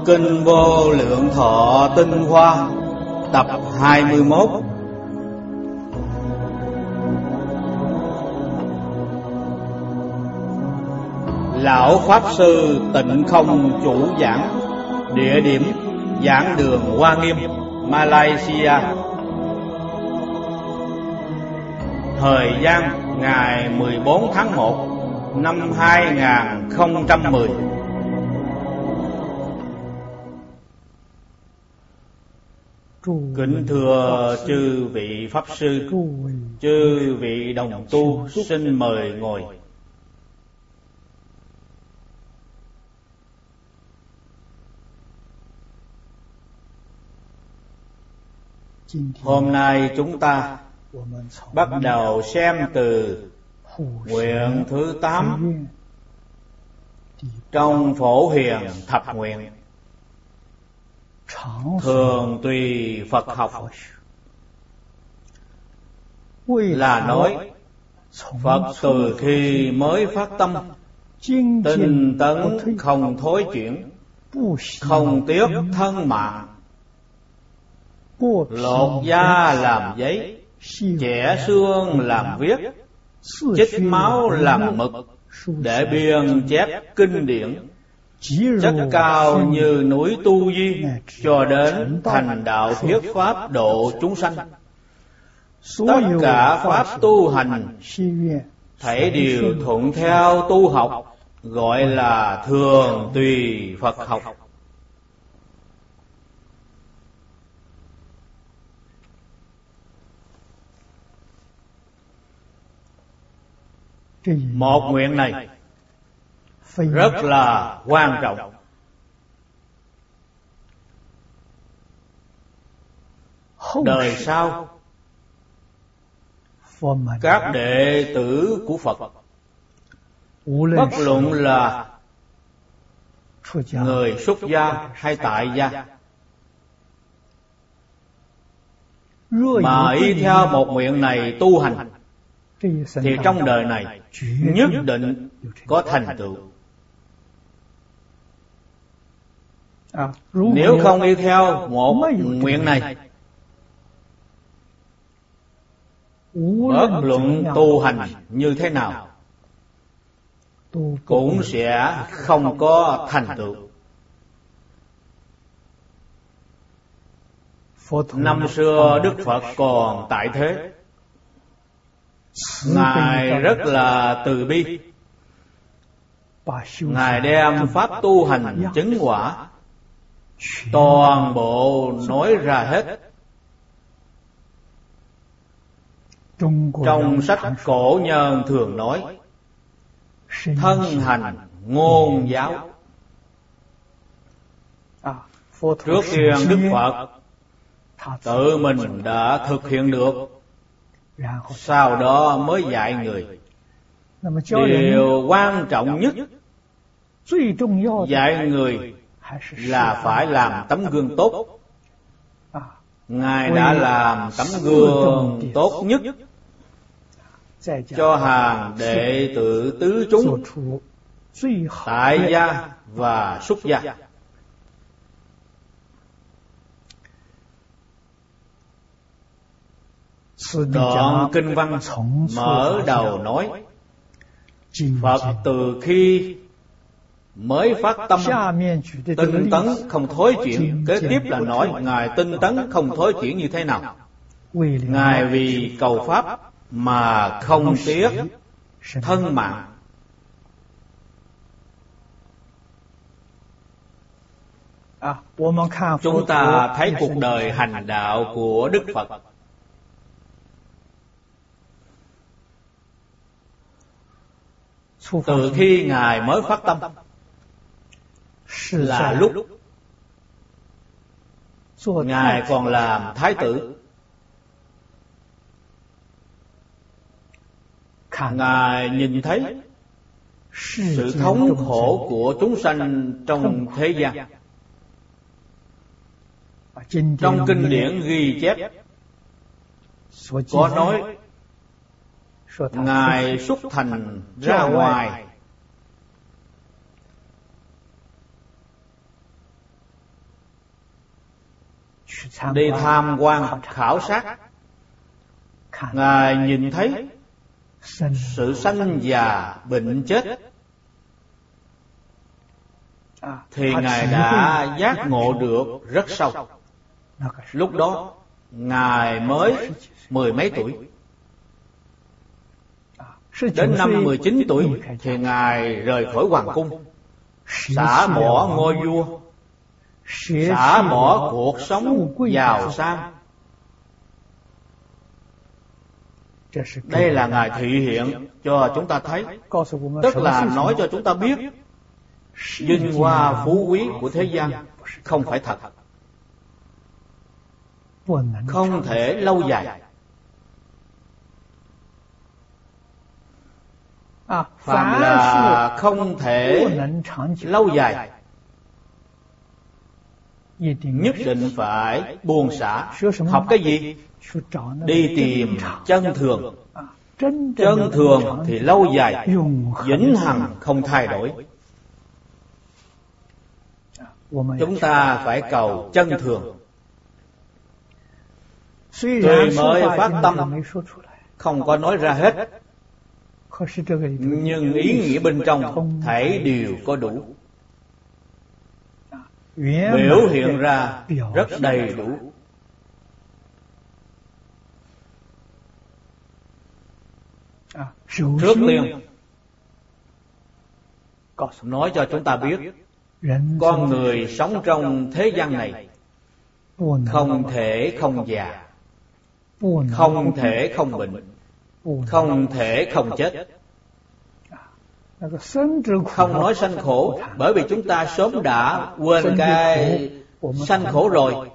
Kinh Vô Lượng Thọ Tinh Hoa tập 21. Lão Pháp Sư Tịnh Không chủ giảng. Địa điểm giảng đường Hoa Nghiêm, Malaysia. Thời gian ngày 14 tháng 1 năm 2010. Kính thưa chư vị Pháp Sư, chư vị đồng tu, xin mời ngồi. Hôm nay chúng ta bắt đầu xem từ nguyện thứ 8 trong Phổ Hiền Thập Nguyện, thường tùy Phật học, là nói Phật từ khi mới phát tâm, tinh tấn không thối chuyển, không tiếc thân mạng, lột da làm giấy, chẻ xương làm viết, chích máu làm mực, để biên chép kinh điển, chất cao như núi Tu Di, cho đến thành đạo thuyết pháp độ chúng sanh. Tất cả pháp tu hành thảy đều thuận theo tu học, gọi là thường tùy Phật học. Một nguyện này rất là quan trọng. Đời sau các đệ tử của Phật, bất luận là người xuất gia hay tại gia, mà y theo một nguyện này tu hành, thì trong đời này nhất định có thành tựu. Nếu không y theo một nguyện này, bất luận tu hành như thế nào cũng sẽ không có thành tựu. Năm xưa Đức Phật còn tại thế, Ngài rất là từ bi. Ngài đem pháp tu hành chứng quả toàn bộ nói ra hết. Trong sách cổ nhân thường nói thân hành ngôn giáo. Trước tiên Đức Phật tự mình đã thực hiện được, sau đó mới dạy người. Điều quan trọng nhất dạy người là phải làm tấm gương tốt. Ngài đã làm tấm gương tốt nhất cho hàng đệ tử tứ chúng, tại gia và xuất gia. Đoạn kinh văn mở đầu nói Phật từ khi mới phát tâm, tinh tấn không thối chuyển. Kế tiếp là nói Ngài tinh tấn không thối chuyển như thế nào. Ngài vì cầu pháp mà không tiếc thân mạng. Chúng ta thấy cuộc đời hành đạo của Đức Phật. Từ khi Ngài mới phát tâm là lúc Ngài còn làm thái tử. Ngài nhìn thấy sự thống khổ của chúng sanh trong thế gian. Trong kinh điển ghi chép có nói Ngài xuất thành ra ngoài đi tham quan khảo sát, Ngài nhìn thấy sự sanh già bệnh chết, thì Ngài đã giác ngộ được rất sâu. Lúc đó Ngài mới 10 mấy tuổi. Đến năm 19 tuổi thì Ngài rời khỏi hoàng cung, xả bỏ ngôi vua, xả bỏ cuộc sống giàu sang. Đây là Ngài thị hiện cho chúng ta thấy, tức là nói cho chúng ta biết vinh hoa phú quý của thế gian không phải thật, không thể lâu dài. Phạm là không thể lâu dài, nhất định phải buông xả. Học cái gì? Đi tìm chân thường. Chân thường thì lâu dài, vĩnh hằng không thay đổi. Chúng ta phải cầu chân thường. Tuy mới phát tâm, không có nói ra hết, nhưng ý nghĩa bên trong thảy đều có đủ, biểu hiện ra rất đầy đủ. Trước tiên nói cho chúng ta biết, con người sống trong thế gian này không thể không già, không thể không bệnh, không thể không chết. Không nói sanh khổ, bởi vì chúng ta sớm đã quên cái sanh khổ rồi.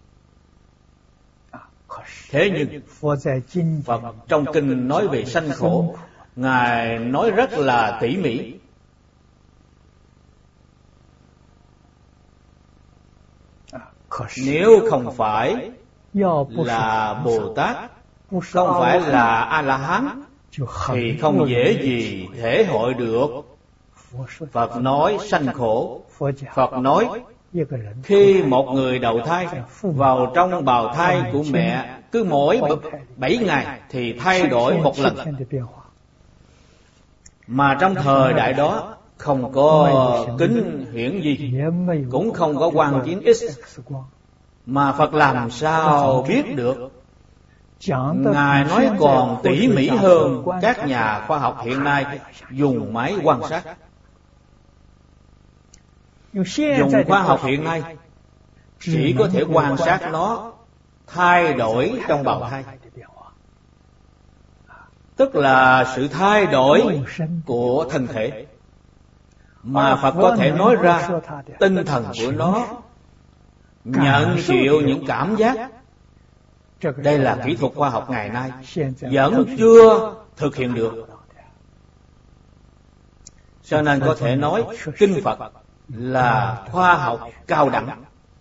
Thế nhưng Phật trong kinh nói về sanh khổ, Ngài nói rất là tỉ mỉ. Nếu không phải là Bồ Tát, không phải là A-la-hán, thì không dễ gì thể hội được. Phật nói sanh khổ. Phật nói khi một người đầu thai vào trong bào thai của mẹ, cứ mỗi 7 ngày thì thay đổi một lần. Mà trong thời đại đó không có kính hiển gì, cũng không có quang chiến X, mà Phật làm sao biết được? Ngài nói còn tỉ mỉ hơn các nhà khoa học hiện nay dùng máy quan sát. Dùng khoa học hiện nay chỉ có thể quan sát nó thay đổi trong bào thai, tức là sự thay đổi của thân thể, mà Phật có thể nói ra tinh thần của nó, nhận chịu những cảm giác. Đây là kỹ thuật khoa học ngày nay vẫn chưa thực hiện được. Cho nên có thể nói kinh Phật là khoa học cao đẳng.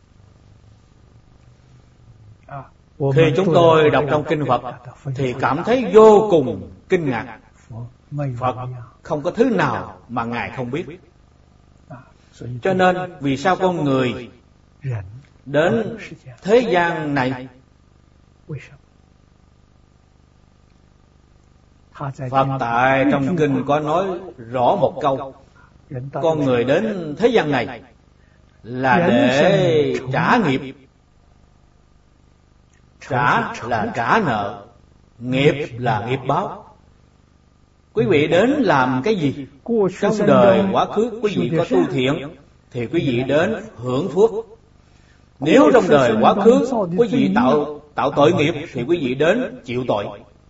Khi chúng tôi đọc trong kinh Phật thì cảm thấy vô cùng kinh ngạc. Phật không có thứ nào mà Ngài không biết. Cho nên vì sao con người đến thế gian này, Phật tại trong kinh có nói rõ một câu: con người đến thế gian này là để trả nghiệp. Trả là trả nợ, nghiệp là nghiệp báo. Quý vị đến làm cái gì? Trong đời quá khứ quý vị có tu thiện thì quý vị đến hưởng phước. Nếu trong đời quá khứ quý vị tạo tội nghiệp thì quý vị đến chịu tội.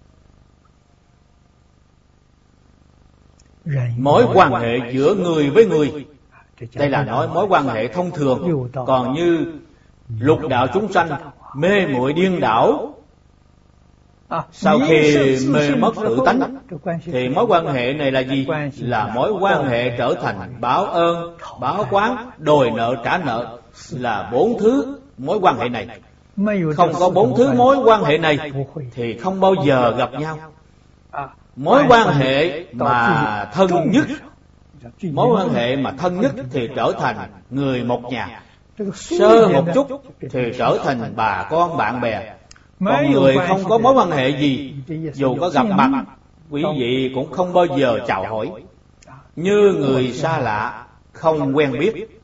Mối quan hệ giữa người với người, đây là nói mối quan hệ thông thường. Còn như lục đạo chúng sanh mê muội điên đảo, sau khi mê mất tự tánh, thì mối quan hệ này là gì? Là mối quan hệ trở thành báo ơn, báo quán, đòi nợ, trả nợ, là 4 thứ mối quan hệ này. Không có 4 thứ mối quan hệ này thì không bao giờ gặp nhau. Mối quan hệ mà thân nhất, mối quan hệ mà thân nhất thì trở thành người một nhà. Sơ một chút thì trở thành bà con bạn bè. Còn người không có mối quan hệ gì, dù có gặp mặt, quý vị cũng không bao giờ chào hỏi, như người xa lạ, không quen biết.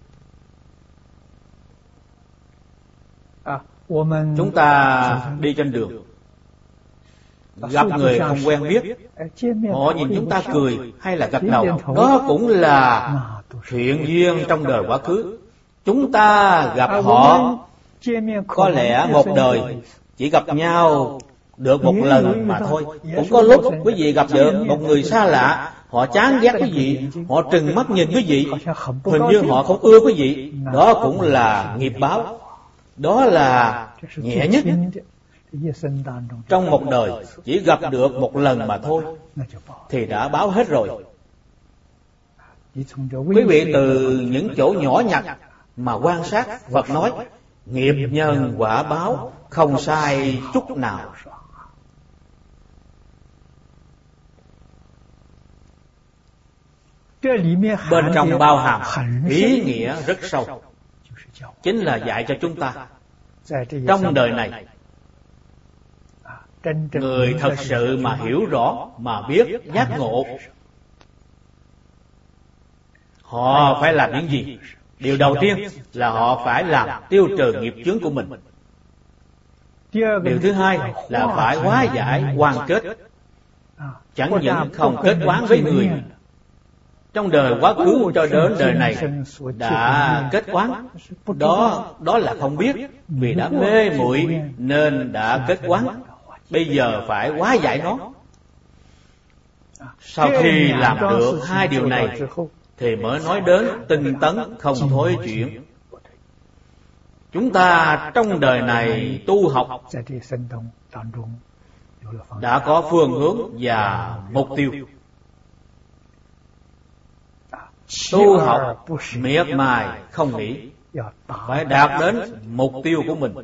Chúng ta đi trên đường, gặp người không quen biết, họ nhìn chúng ta cười hay là gật đầu, đó cũng là thiện duyên trong đời quá khứ. Chúng ta gặp họ có lẽ một đời chỉ gặp nhau được một lần mà thôi. Cũng có lúc quý vị gặp được một người xa lạ, họ chán ghét quý vị, họ trừng mắt nhìn quý vị, hình như họ không ưa quý vị. Đó cũng là nghiệp báo. Đó là nhẹ nhất. Trong một đời chỉ gặp được một lần mà thôi thì đã báo hết rồi. Quý vị từ những chỗ nhỏ nhặt mà quan sát, Phật nói nghiệp nhân quả báo không sai chút nào. Bên trong bao hàm ý nghĩa rất sâu, chính là dạy cho chúng ta trong đời này, người thật sự mà hiểu rõ, mà biết giác ngộ, họ phải làm những gì? Điều đầu tiên là họ phải làm tiêu trừ nghiệp chướng của mình. Điều thứ hai là phải hóa giải oan kết. Chẳng những không kết oán với người trong đời quá khứ cho đến đời này đã kết oán, đó là không biết, vì đã mê muội nên đã kết oán. Bây giờ phải hóa giải nó. Sau khi làm được hai điều này thì mới nói đến tinh tấn không thối chuyển. Chúng ta trong đời này tu học đã có phương hướng và mục tiêu. Tu học miệt mài không nghỉ, phải đạt đến mục tiêu của mình.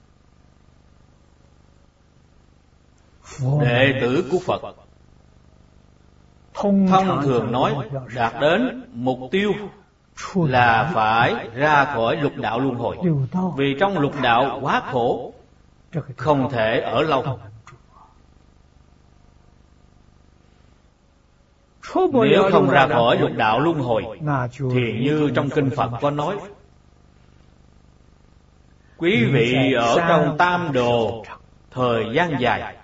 Đệ tử của Phật thông thường nói đạt đến mục tiêu là phải ra khỏi lục đạo luân hồi, vì trong lục đạo quá khổ, không thể ở lâu. Nếu không ra khỏi lục đạo luân hồi thì như trong kinh Phật có nói, quý vị ở trong tam đồ thời gian dài.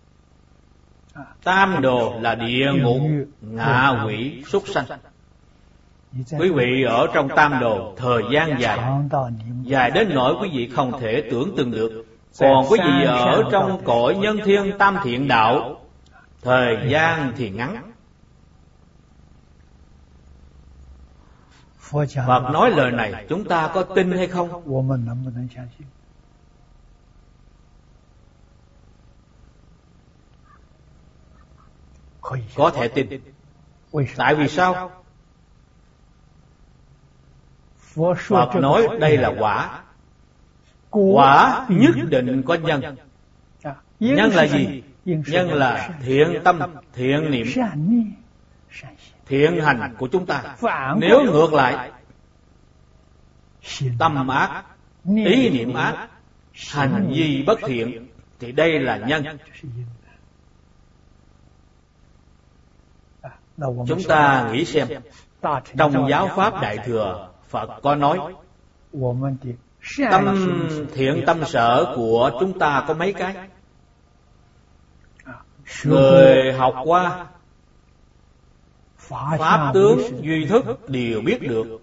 Tam đồ là địa ngục, ngạ quỷ, súc sanh. Quý vị ở trong tam đồ thời gian dài, dài đến nỗi quý vị không thể tưởng tượng được. Còn quý vị ở trong cõi nhân thiên tam thiện đạo, thời gian thì ngắn. Phật nói lời này chúng ta có tin hay không? Có thể tin. Tại vì sao? Phật nói đây là quả. Quả nhất định có nhân. Nhân là gì? Nhân là thiện tâm, thiện niệm, thiện hành của chúng ta. Nếu ngược lại, tâm ác, ý niệm ác, hành vi bất thiện, thì đây là nhân. Chúng ta nghĩ xem, trong giáo pháp Đại Thừa, Phật có nói thiện tâm sở của chúng ta có mấy cái. Người học qua pháp tướng duy thức đều biết được.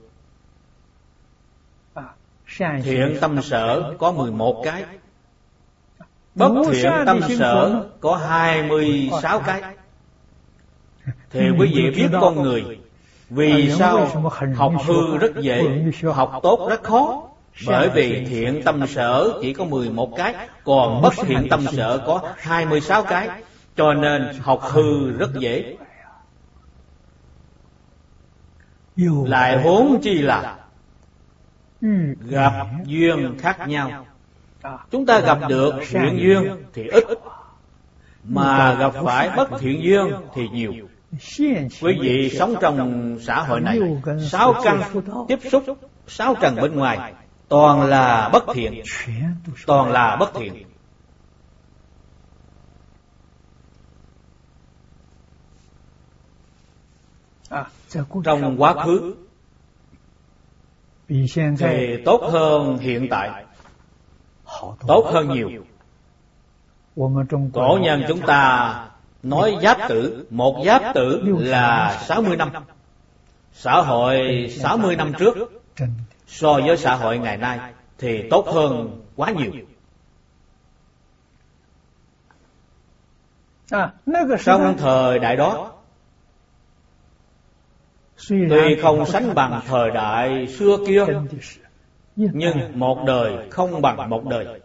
Thiện tâm sở có 11 cái, bất thiện tâm sở có 26 cái. Thì quý vị biết con người vì sao học hư rất dễ, học tốt rất khó? Bởi vì thiện tâm sở chỉ có 11 cái, còn bất thiện tâm sở có 26 cái, cho nên học hư rất dễ. Lại huống chi là gặp duyên khác nhau. Chúng ta gặp được thiện duyên thì ít, mà gặp phải bất thiện duyên thì nhiều. Quý vị sống trong xã hội này, 6 căn tiếp xúc, 6 trần bên ngoài, toàn là bất thiện, toàn là bất thiện. Trong quá khứ thì tốt hơn hiện tại, tốt hơn nhiều. Cổ nhân chúng ta nói giáp tử, một giáp tử là 60 năm. Xã hội 60 năm trước so với xã hội ngày nay thì tốt hơn quá nhiều. Trong thời đại đó, tuy không sánh bằng thời đại xưa kia, nhưng một đời không bằng một đời.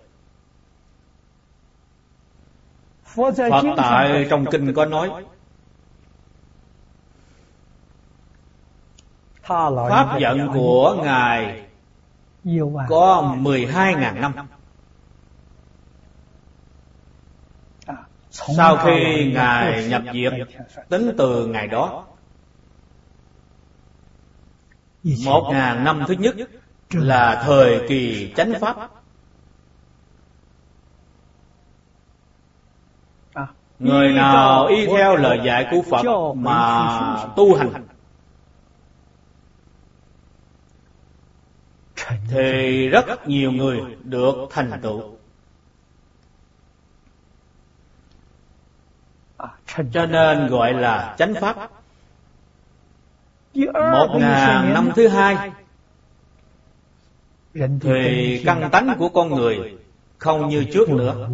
Phật tại trong kinh có nói, pháp vận của Ngài có 12.000 năm. Sau khi Ngài nhập diệt, tính từ ngày đó, 1.000 năm thứ nhất là thời kỳ chánh pháp. Người nào y theo lời dạy của Phật mà tu hành thì rất nhiều người được thành tựu. Cho nên gọi là chánh pháp. 1.000 năm thứ hai thì căn tánh của con người không như trước nữa.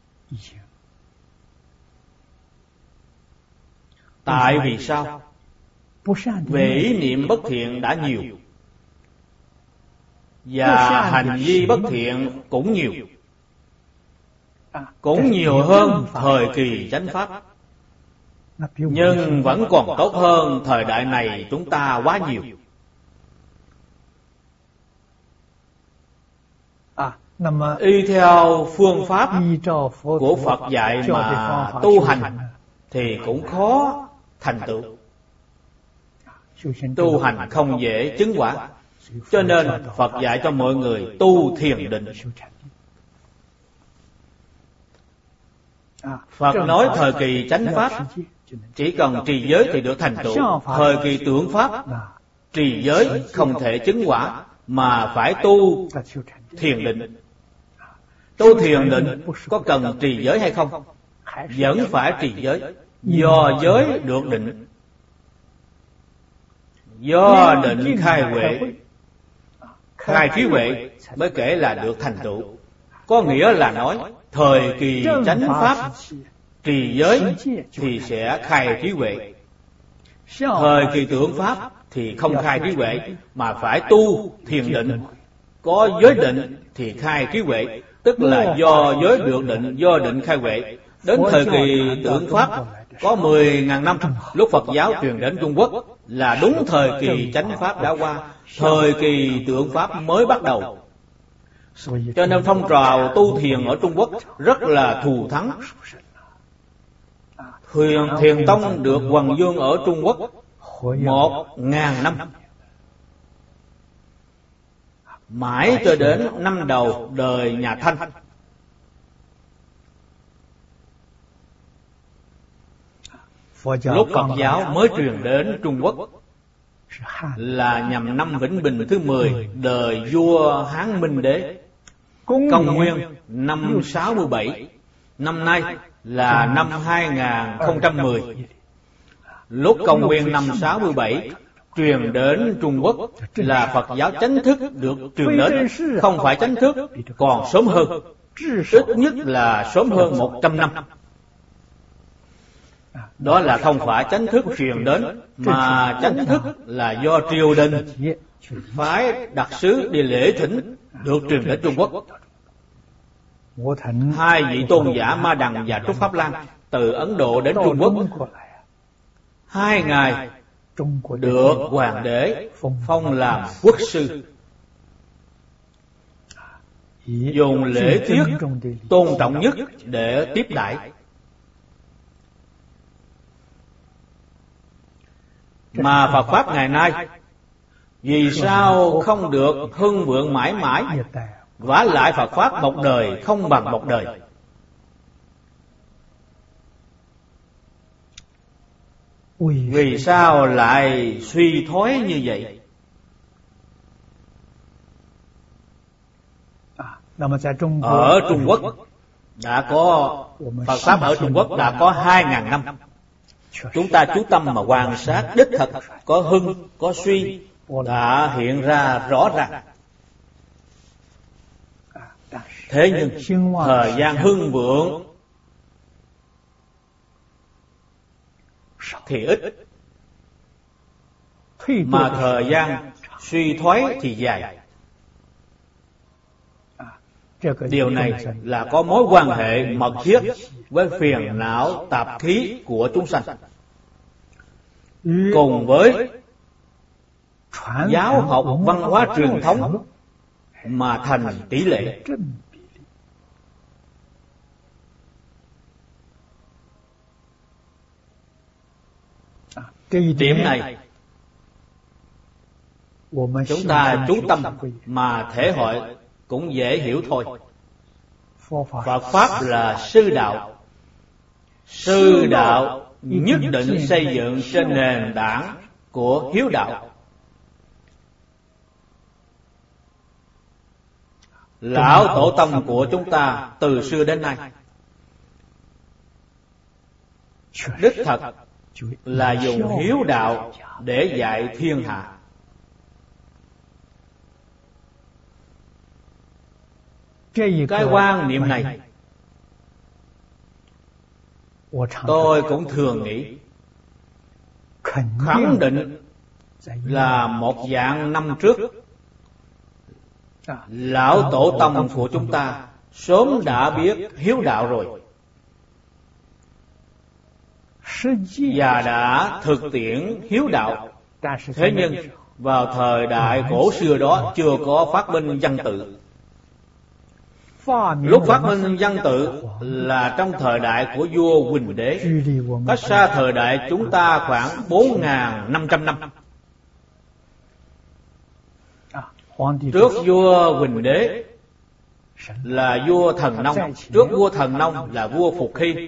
Tại vì sao? Về ý niệm bất thiện đã nhiều, và hành vi bất thiện cũng nhiều, cũng nhiều hơn thời kỳ chánh pháp. Nhưng vẫn còn tốt hơn thời đại này chúng ta quá nhiều. Y theo phương pháp của Phật dạy mà tu hành thì cũng khó thành tựu. Tu hành không dễ chứng quả, cho nên Phật dạy cho mọi người tu thiền định. Phật nói thời kỳ chánh pháp chỉ cần trì giới thì được thành tựu. Thời kỳ tưởng pháp trì giới không thể chứng quả, mà phải tu thiền định. Tu thiền định có cần trì giới hay không? Vẫn phải trì giới. Do giới được định, do định khai huệ, khai trí huệ mới kể là được thành tựu. Có nghĩa là nói thời kỳ chánh pháp trì giới thì sẽ khai trí huệ. Thời kỳ tưởng pháp thì không khai trí huệ, mà phải tu thiền định. Có giới định thì khai trí huệ, tức là do giới được định, do định khai huệ. Đến thời kỳ tưởng pháp có 10.000 năm, lúc Phật giáo truyền đến Trung Quốc là đúng thời kỳ chánh pháp đã qua, thời kỳ tưởng pháp mới bắt đầu. Cho nên phong trào tu thiền ở Trung Quốc rất là thù thắng. Thiền tông được hoằng dương ở Trung Quốc 1.000 năm, mãi cho đến năm đầu đời nhà Thanh. Lúc Phật giáo mới truyền đến Trung Quốc là nhằm năm Vĩnh Bình thứ 10 đời vua Hán Minh Đế, công nguyên năm 67. Năm nay là năm 2010. Lúc công nguyên năm 67 truyền đến Trung Quốc là Phật giáo chánh thức được truyền đến, không phải chánh thức còn sớm hơn, ít nhất là sớm hơn 100 năm. Đó là không phải chánh thức truyền đến, mà chánh thức là do triều đình phái đặc sứ đi lễ thỉnh được truyền đến Trung Quốc. Hai vị tôn giả Ma Đằng và Trúc Pháp Lan từ Ấn Độ đến Trung Quốc, 2 ngày được hoàng đế phong làm quốc sư, dùng lễ tiết tôn trọng nhất để tiếp đãi. Mà Phật pháp ngày nay Vì sao không được hưng vượng mãi mãi? Vả lại Phật Pháp một đời không bằng một đời. Vì sao lại suy thoái như vậy? Ở Trung Quốc đã có Phật Pháp, ở Trung Quốc đã có 2.000 năm. Chúng ta chú tâm mà quan sát, đích thật có hưng có suy đã hiện ra rõ ràng. Thế nhưng thời gian hưng vượng thì ít, mà thời gian suy thoái thì dài. Điều này là có mối quan hệ mật thiết với phiền não tạp khí của chúng sanh, cùng với giáo học văn hóa truyền thống mà thành tỷ lệ. Điểm này chúng ta chú tâm mà thể hội cũng dễ hiểu thôi. Phật Pháp là sư đạo. Sư đạo nhất định xây dựng trên nền tảng của hiếu đạo. Lão tổ tông của chúng ta từ xưa đến nay đích thật là dùng hiếu đạo để dạy thiên hạ. Cái quan niệm này tôi cũng thường nghĩ, khẳng định là một dạng năm trước lão tổ tông của chúng ta sớm đã biết hiếu đạo rồi và đã thực tiễn hiếu đạo. Thế nhưng vào thời đại cổ xưa đó chưa có phát minh văn tự. Lúc phát minh văn tự là trong thời đại của vua Huỳnh Đế, cách xa thời đại chúng ta khoảng 4.500 năm. Trước vua Huỳnh Đế là vua Thần Nông, trước vua Thần Nông là vua Phục Hy.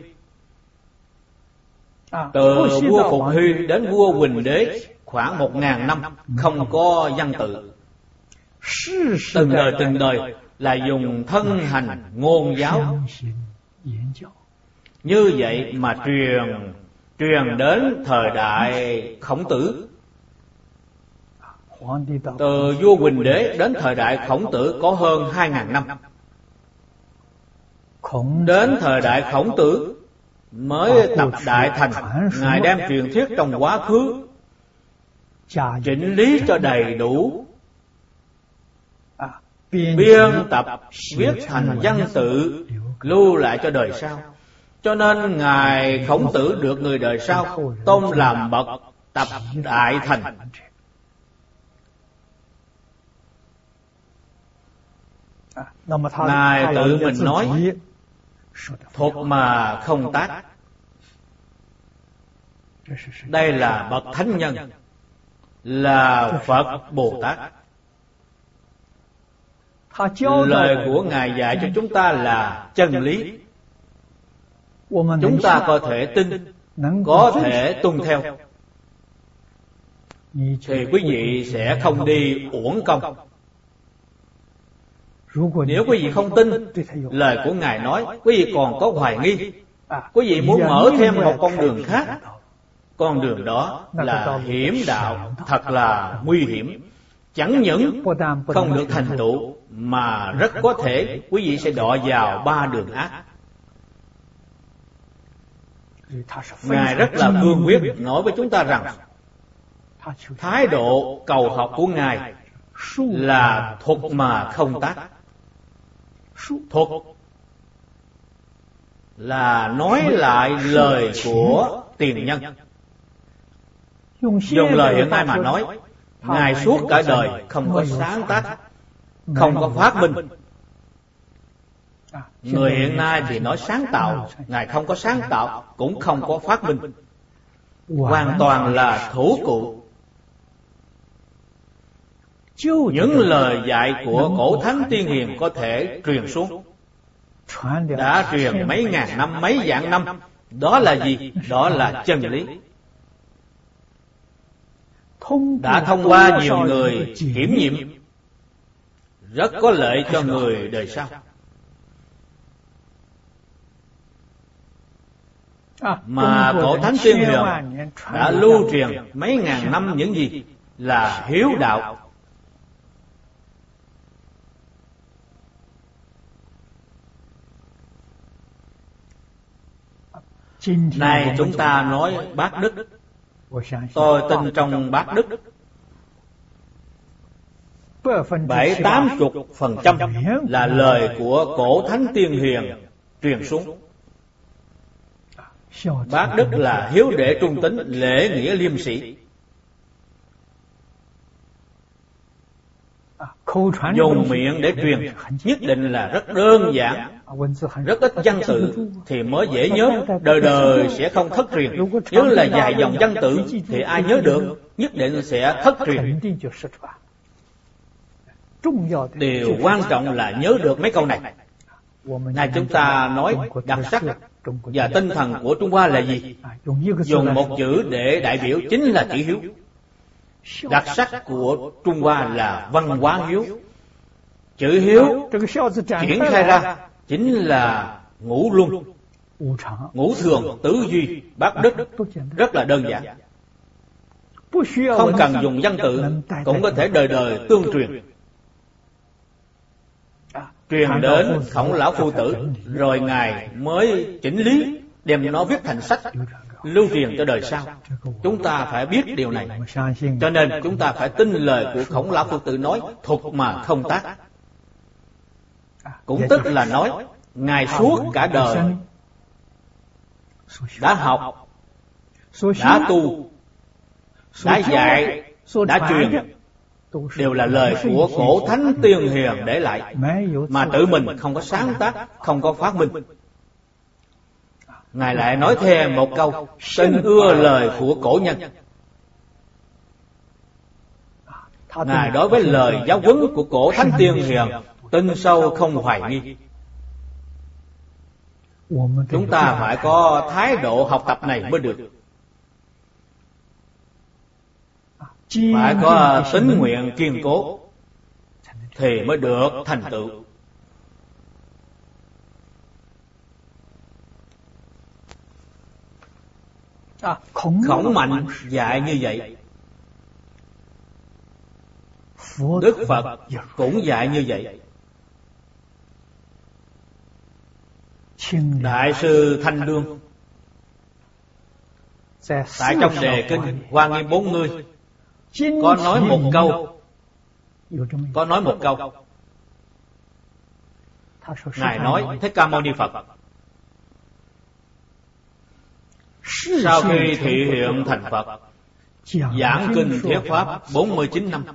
Từ vua Phục Hy đến vua Huỳnh Đế khoảng 1.000 năm không có văn tự. Từng đời là dùng thân hành ngôn giáo. Như vậy mà truyền đến thời đại Khổng Tử. Từ vua Huỳnh Đế đến thời đại Khổng Tử có hơn 2.000 năm. Đến thời đại Khổng Tử mới tập Đại Thành. Ngài đem truyền thuyết trong quá khứ chỉnh lý cho đầy đủ, biên tập viết thành văn tự lưu lại cho đời sau. Cho nên Ngài Khổng Tử được người đời sau tôn làm bậc tập Đại Thành. Ngài tự mình nói thuật mà không tác. Đây là bậc thánh nhân, là Phật Bồ Tát. Lời của Ngài dạy cho chúng ta là chân lý. Chúng ta có thể tin, có thể tuân theo, thì quý vị sẽ không đi uổng công. Nếu quý vị không tin lời của Ngài nói, quý vị còn có hoài nghi, quý vị muốn mở thêm một con đường khác, con đường đó là hiểm đạo, thật là nguy hiểm. Chẳng những không được thành tựu mà rất có thể quý vị sẽ đọa vào ba đường ác. Ngài rất là cương quyết nói với chúng ta rằng thái độ cầu học của Ngài là thuật mà không tác. Thuật là nói lại lời của tiền nhân. Dùng lời hiện nay mà nói, Ngài suốt cả đời không có sáng tác, không có phát minh. Người hiện nay thì nói sáng tạo, Ngài không có sáng tạo, cũng không có phát minh, hoàn toàn là thủ cụ. những lời dạy của cổ thánh tiên hiền có thể truyền xuống, đã truyền mấy ngàn năm, mấy vạn năm. Đó là gì? Đó là chân lý, đã thông qua nhiều người kiểm nghiệm, rất có lợi cho người đời sau. Mà cổ thánh tiên hiền đã lưu truyền mấy ngàn năm những gì là hiếu đạo. Này chúng ta nói bác đức, tôi tin trong bác đức 70-80% là lời của cổ thánh tiên hiền truyền xuống. Bác đức là hiếu đệ trung tín, lễ nghĩa liêm sĩ. Dùng miệng để truyền nhất định là rất đơn giản, rất ít văn tự thì mới dễ nhớ, đời đời sẽ không thất truyền. Nếu là dài dòng văn tự thì ai nhớ được, nhất định sẽ thất truyền. Điều quan trọng là nhớ được mấy câu này. Này chúng ta nói đặc sắc và tinh thần của Trung Hoa là gì? Dùng một chữ để đại biểu chính là chữ hiếu. Đặc sắc của Trung Hoa là văn hóa hiếu. Chữ hiếu triển khai ra chính là ngũ luân, ngũ thường, tứ duy, bát đức, rất là đơn giản. Không cần dùng văn tự cũng có thể đời đời tương truyền. Truyền đến Khổng Lão Phu Tử, rồi Ngài mới chỉnh lý, đem nó viết thành sách, lưu truyền cho đời sau. Chúng ta phải biết điều này. Cho nên chúng ta phải tin lời của Khổng Lão Phu Tử nói, thuật mà không tác. Cũng tức là nói Ngài suốt cả đời đã học, đã tu, đã dạy, đã truyền, đều là lời của cổ thánh tiên hiền để lại, mà tự mình không có sáng tác, không có phát minh. Ngài lại nói thêm một câu, tin ưa lời của cổ nhân. Ngài đối với lời giáo huấn của cổ thánh tiên hiền tin sâu không hoài nghi. Chúng ta phải có thái độ học tập này mới được. Phải có tín nguyện kiên cố thì mới được thành tựu. Khổng Mạnh dạy như vậy, Đức Phật cũng dạy như vậy. Đại sư Thanh Đương tại trong đề kinh Hoa Nghiêm 40 có nói một câu. Ngài nói Thích Ca Mâu Ni Phật sau khi thị hiện thành Phật, giảng kinh thuyết pháp 49 năm,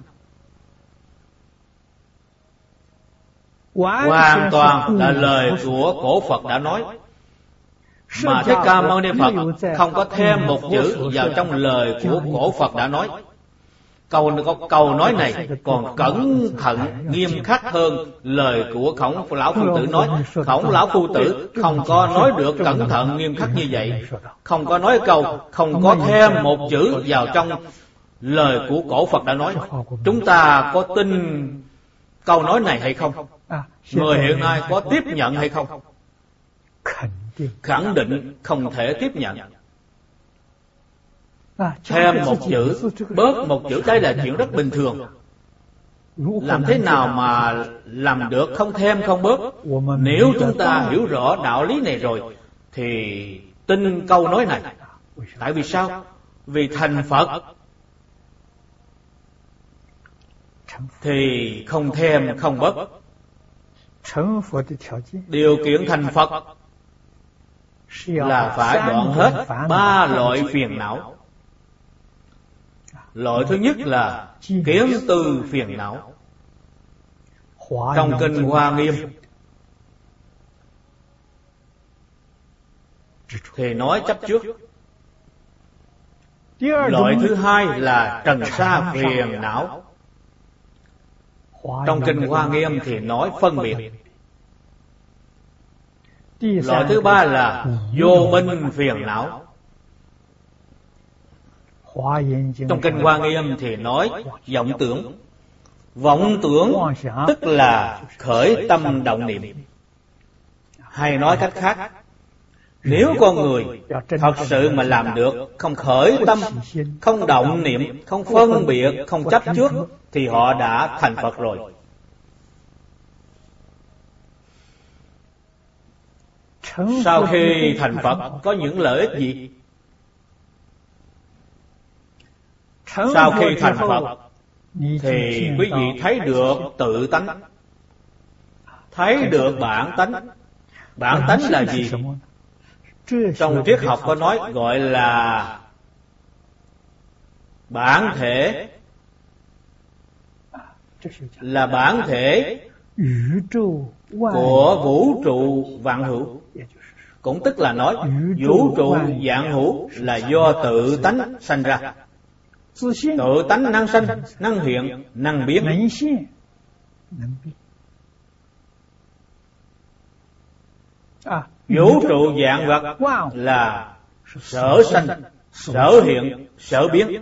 hoàn toàn là lời của cổ Phật đã nói, mà Thích Ca Mâu Ni Phật không có thêm một chữ vào trong lời của cổ Phật đã nói. Câu nói này còn cẩn thận nghiêm khắc hơn lời của Khổng Lão Phu Tử nói. Khổng Lão Phu Tử không có nói được cẩn thận nghiêm khắc như vậy, không có nói câu, không có thêm một chữ vào trong lời của cổ Phật đã nói. Chúng ta có tin câu nói này hay không? Người hiện nay có tiếp nhận hay không? Khẳng định không thể tiếp nhận. Thêm một chữ, bớt một chữ, đây là chuyện rất bình thường. Làm thế nào mà làm được không thêm không bớt? Nếu chúng ta hiểu rõ đạo lý này rồi thì tin câu nói này. Tại vì sao? Vì thành Phật thì không thêm không bớt. Điều kiện thành Phật là phải đoạn hết 3 loại phiền não. Loại thứ nhất là kiến tư phiền não. Trong kinh Hoa Nghiêm thì nói chấp trước. Loại thứ hai là trần sa phiền não. Trong kinh Hoa Nghiêm thì nói phân biệt. Loại thứ ba là vô minh phiền não. Trong kinh Hoa Nghiêm thì nói vọng tưởng. Vọng tưởng tức là khởi tâm động niệm. Hay nói cách khác, nếu con người thật sự mà làm được không khởi tâm, không động niệm, không phân biệt, không chấp trước, thì họ đã thành Phật rồi. Sau khi thành Phật có những lợi ích gì? Sau khi thành Phật thì quý vị thấy được tự tánh, thấy được bản tánh. Bản tánh là gì? Trong triết học có nói gọi là bản thể, là bản thể của vũ trụ vạn hữu. Cũng tức là nói vũ trụ vạn hữu là do tự tánh sanh ra. Tự tánh năng sanh, năng hiện, năng biến. Vũ trụ vạn vật là sở sanh, sở hiện, sở biến.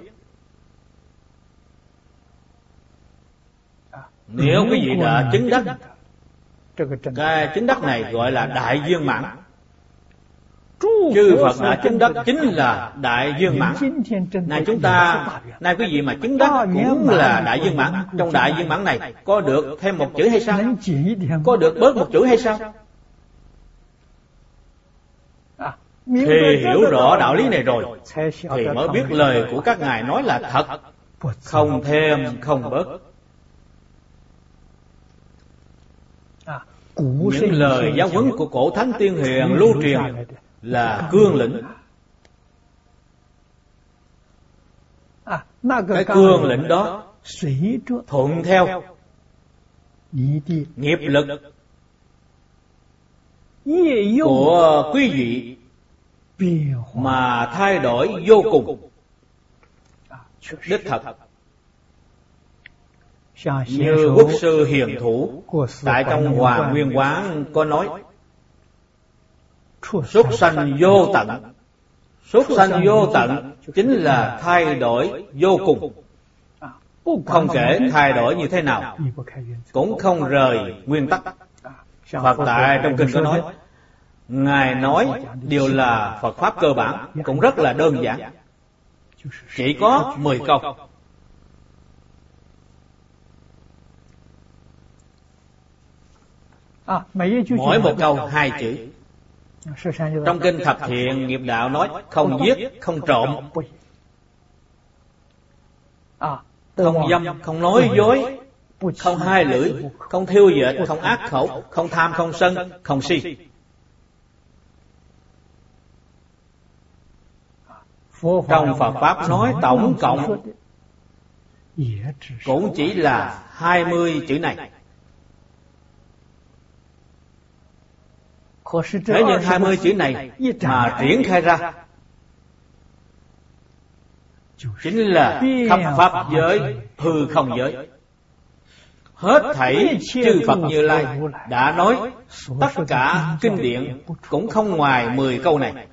Nếu quý vị đã chứng đắc, cái chứng đắc này gọi là đại viên mãn. Chư Phật đã chứng đắc chính là đại viên mãn. Nay quý vị mà chứng đắc cũng là đại viên mãn. Trong đại viên mãn này có được thêm một chữ hay sao? Có được bớt một chữ hay sao? Thì hiểu rõ đạo lý này rồi thì mới biết lời của các ngài nói là thật, không thêm không bớt. Những lời giáo huấn của cổ thánh tiên hiền lưu truyền là cương lĩnh. Cái cương lĩnh đó thuận theo nghiệp lực của quý vị mà thay đổi vô cùng. Đích thật, như Quốc sư Hiền Thủ tại trong Hoàng Nguyên Quán có nói, súc sanh vô tận. Súc sanh vô tận chính là thay đổi vô cùng. Không kể thay đổi như thế nào, cũng không rời nguyên tắc. Phật tại trong kinh có nói, ngài nói đều là Phật pháp cơ bản, cũng rất là đơn giản, chỉ có 10 câu. Mỗi một câu 2 chữ. Trong kinh Thập Thiện Nghiệp Đạo nói không giết, không trộm, không dâm, không nói dối, không hai lưỡi, không thiêu dệt, không ác khẩu, không tham, không sân, không si. Trong Phật Pháp nói tổng cộng cũng chỉ là 20 chữ này. Thế nhưng 20 chữ này mà triển khai ra chính là khắp pháp giới, hư không giới. Hết thảy chư Phật Như Lai đã nói, tất cả kinh điển cũng không ngoài 10 câu này.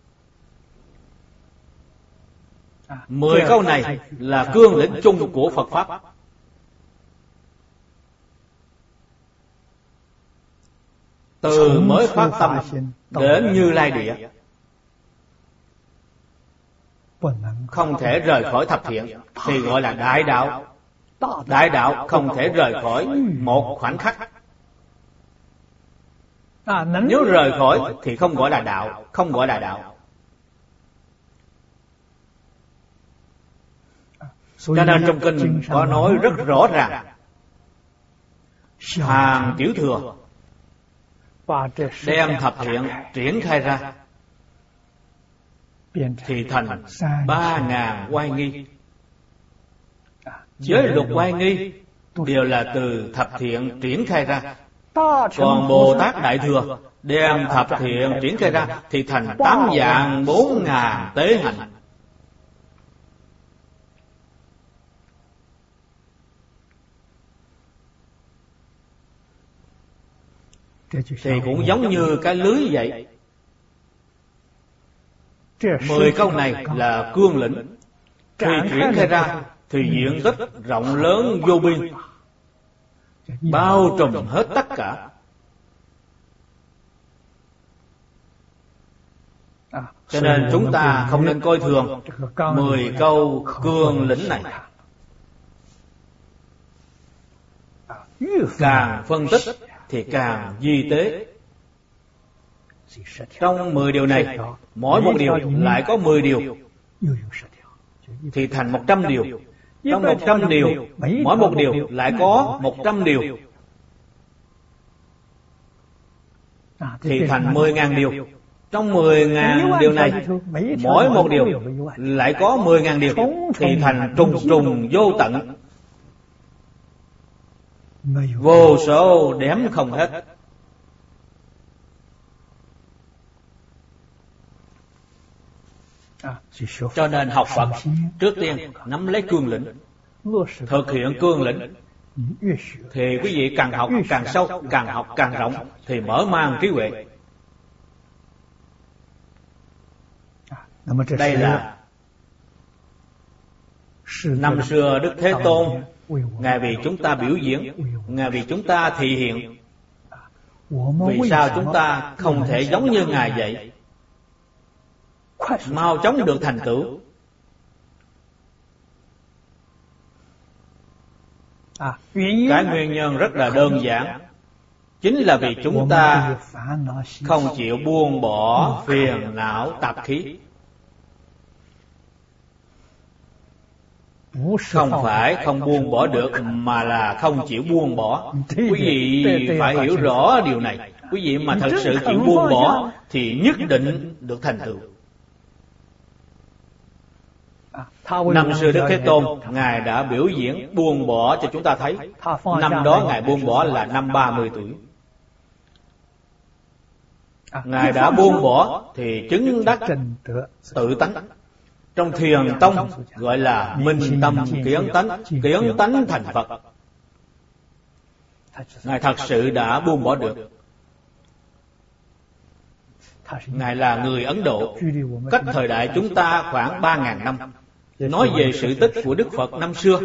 10 câu này là cương lĩnh chung của Phật Pháp. Từ mới phát tâm đến Như Lai Địa, không thể rời khỏi thập thiện thì gọi là đại đạo. Đại đạo không thể rời khỏi một khoảnh khắc. Nếu rời khỏi thì không gọi là đạo, không gọi là đạo. Cho nên trong kinh có nói rất rõ ràng, hàng tiểu thừa đem thập thiện triển khai ra thì thành 3.000 oai nghi. Giới luật oai nghi đều là từ thập thiện triển khai ra. Còn Bồ Tát Đại Thừa đem thập thiện triển khai ra thì thành 8 vạn 4.000 tế hạnh. thì cũng giống như cái lưới vậy. 10 câu này là cương lĩnh, khi triển khai ra thì diện tích rộng lớn vô biên, bao trùm hết tất cả. Cho nên chúng ta không nên coi thường 10 câu cương lĩnh này. Càng phân tích thì càng vi tế. Trong 10 điều này, mỗi một điều lại có 10 điều, thì thành 100 điều. Trong 100 điều, mỗi một điều lại có 100 điều, thì thành 10.000 điều. Trong 10.000 điều này, mỗi một điều lại có 10.000 điều, thì thành trùng trùng vô tận, vô số đếm không hết. Cho nên học Phật trước tiên nắm lấy cương lĩnh, thực hiện cương lĩnh, thì quý vị càng học càng sâu, càng học càng rộng, thì mở mang trí huệ. Đây là năm xưa Đức Thế Tôn, Ngài vì chúng ta biểu diễn, Ngài vì chúng ta thị hiện. Vì sao chúng ta không thể giống như Ngài vậy, mau chóng được thành tựu? Cái nguyên nhân rất là đơn giản, chính là vì chúng ta không chịu buông bỏ phiền não tạp khí. Không phải không buông bỏ được, mà là không chịu buông bỏ. Quý vị phải hiểu rõ điều này. Quý vị mà thật sự chịu buông bỏ thì nhất định được thành tựu. Năm xưa Đức Thế Tôn, Ngài đã biểu diễn buông bỏ cho chúng ta thấy. Năm đó Ngài buông bỏ là năm 30 tuổi. Ngài đã buông bỏ thì chứng đắc tự tánh. Trong Thiền Tông gọi là minh tâm kiến tánh thành Phật. Ngài thật sự đã buông bỏ được. Ngài là người Ấn Độ, cách thời đại chúng ta khoảng 3.000 năm. Nói về sự tích của Đức Phật năm xưa,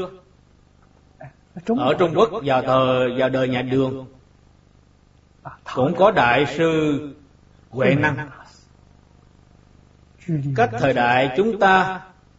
ở Trung Quốc vào đời nhà Đường, cũng có Đại sư Huệ Năng. Cách thời đại chúng ta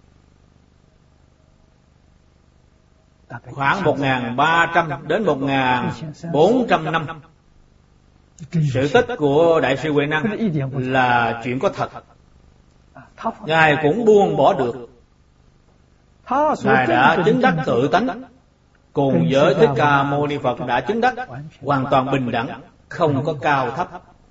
khoảng 1.300 đến 1.400 năm. Sự tích của Đại sư Huệ Năng là chuyện có thật. Ngài cũng buông bỏ được. Ngài đã chứng đắc tự tánh, cùng với Thích Ca Mâu Ni Phật đã chứng đắc hoàn toàn bình đẳng, không có cao thấp.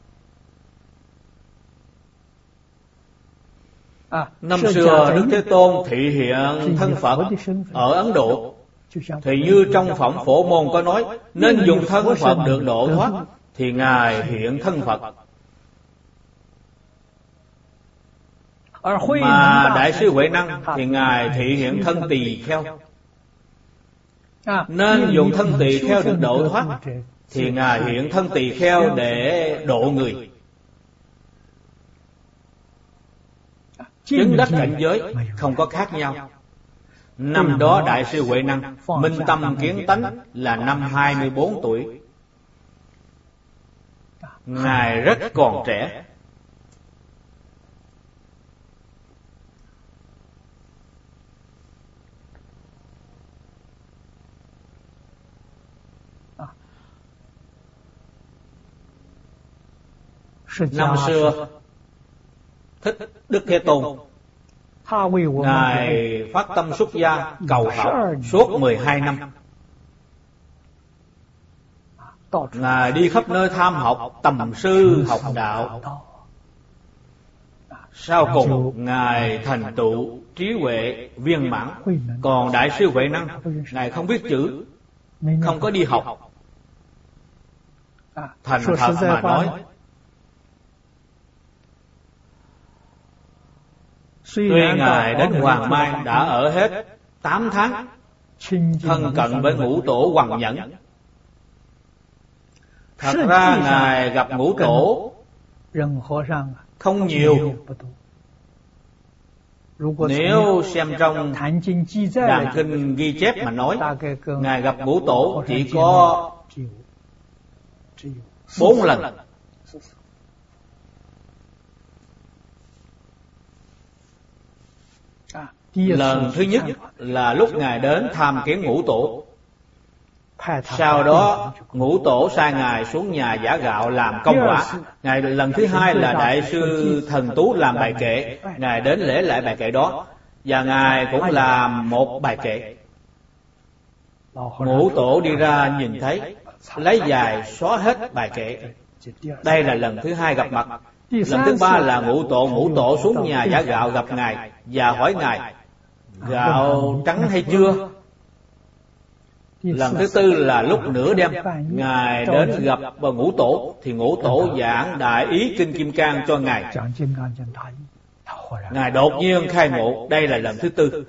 Năm xưa Đức Thế Tôn thị hiện thân Phật ở Ấn Độ, thì như trong phẩm Phổ Môn có nói, nên dùng thân Phật được độ thoát, thì Ngài hiện thân Phật. Mà Đại sư Huệ Năng thì Ngài thị hiện thân tỳ kheo, nên dùng thân tỳ kheo được độ thoát, thì Ngài hiện thân tỳ kheo để độ người. Chứng đắc cảnh giới không có khác nhau. Năm đó Đại sư Huệ Năng minh tâm kiến tánh là năm 24 tuổi. Ngài rất còn trẻ. Năm xưa Thích Đức Thế Tôn, Ngài phát tâm xuất gia cầu học suốt 12 năm. Ngài đi khắp nơi tham học, tầm sư học đạo. Sau cùng Ngài thành tựu trí huệ viên mãn. Còn Đại sư Huệ Năng, Ngài không biết chữ, không có đi học. Thành thật mà nói, tuy Ngài đến Hoàng Mai đã ở hết 8 tháng, thân cận với ngũ tổ Hoằng Nhẫn, Thật ra Ngài gặp Ngũ Tổ không nhiều. Nếu xem trong Đàn Kinh ghi chép mà nói, Ngài gặp Ngũ Tổ chỉ có 4 lần. Lần thứ nhất là lúc Ngài đến tham kiến Ngũ Tổ. Sau đó Ngũ Tổ sai Ngài xuống nhà giã gạo làm công quả. Lần thứ hai là Đại sư Thần Tú làm bài kệ. Ngài đến lễ lại bài kệ đó, và Ngài cũng làm một bài kệ. Ngũ Tổ đi ra nhìn thấy, lấy giày xóa hết bài kệ. Đây là lần thứ hai gặp mặt. Lần thứ ba là Ngũ Tổ xuống nhà giã gạo gặp Ngài và hỏi Ngài gạo trắng hay chưa. Lần thứ tư là lúc nửa đêm Ngài đến gặp Ngũ Tổ, thì Ngũ Tổ giảng Đại Ý Kinh Kim Cang cho Ngài. Ngài đột nhiên khai ngộ. Đây là lần thứ tư.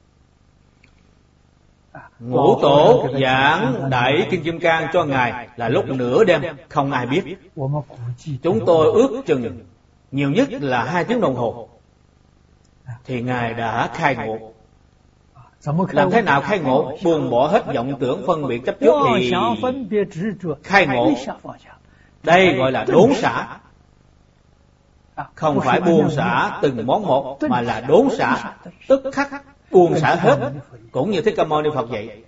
Ngũ Tổ giảng Đại Ý Kinh Kim Cang cho Ngài là lúc nửa đêm, không ai biết. Chúng tôi ước chừng nhiều nhất là 2 tiếng đồng hồ thì Ngài đã khai ngộ. Làm thế nào khai ngộ? Buông bỏ hết vọng tưởng phân biệt chấp trước thì khai ngộ. Đây gọi là đốn xả. Không phải buông xả từng món một, mà là đốn xả, tức khắc buông xả hết, cũng như Thích Ca Mâu Ni Phật vậy.